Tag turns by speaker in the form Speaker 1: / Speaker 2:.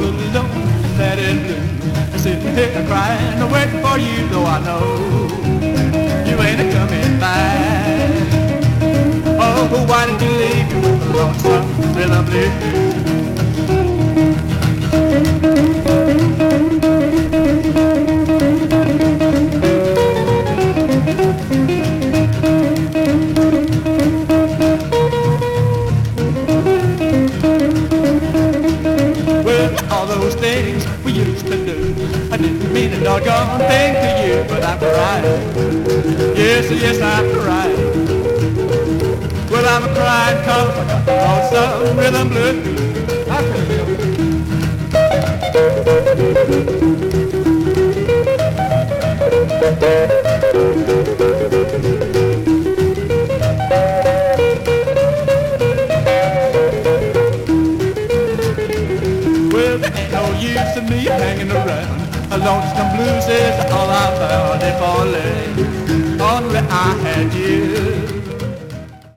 Speaker 1: alone, let it blue. Sitting here crying, waiting for you, though I know you ain't coming back. Oh, why did you leave me with a lonesome rhythm blues? All those things we used to do, I didn't mean a doggone thing to you, but I'm crying. Yes, yes, I'm crying. Well, I'm a crying 'cause I got the lonesome rhythm blues. I Well, there ain't no use in me hanging around. A lonesome blues is all I found. If only I had you.